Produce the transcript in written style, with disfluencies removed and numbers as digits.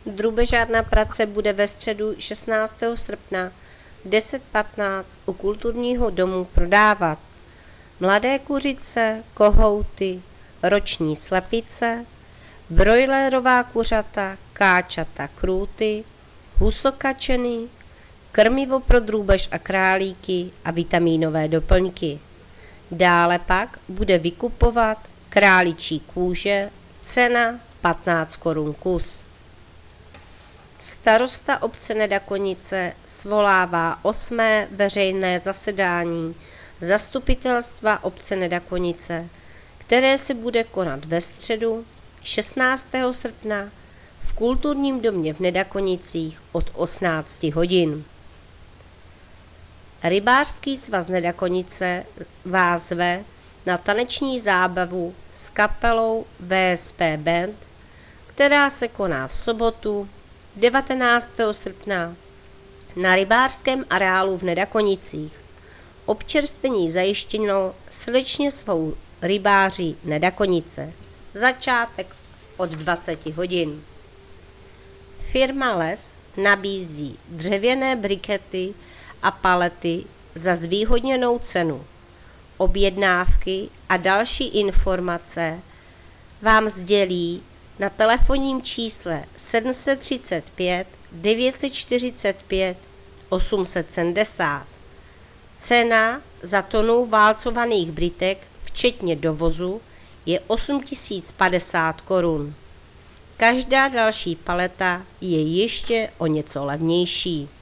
Drůbežárna Pradce bude ve středu 16. srpna 10:15 u kulturního domu prodávat mladé kuřice, kohouty, roční slepice, brojlerová kuřata, káčata, krůty, husokačeny, krmivo pro drůbež a králíky a vitamínové doplňky. Dále pak bude vykupovat králičí kůže, cena 15 korun kus. Starosta obce Nedakonice svolává 8. veřejné zasedání zastupitelstva obce Nedakonice, které se bude konat ve středu 16. srpna v kulturním domě v Nedakonicích od 18 hodin. Rybářský svaz Nedakonice vás zve na taneční zábavu s kapelou VSP Band, která se koná v sobotu 19. srpna na rybářském areálu v Nedakonicích. Občerstvení zajištěno srdečně svou rybáři Nedakonice. Začátek od 20 hodin. Firma Les nabízí dřevěné brikety a palety za zvýhodněnou cenu. Objednávky a další informace vám sdělí na telefonním čísle 735 945 870. Cena za tonu válcovaných britek včetně dovozu je 8050 korun. Každá další paleta je ještě o něco levnější.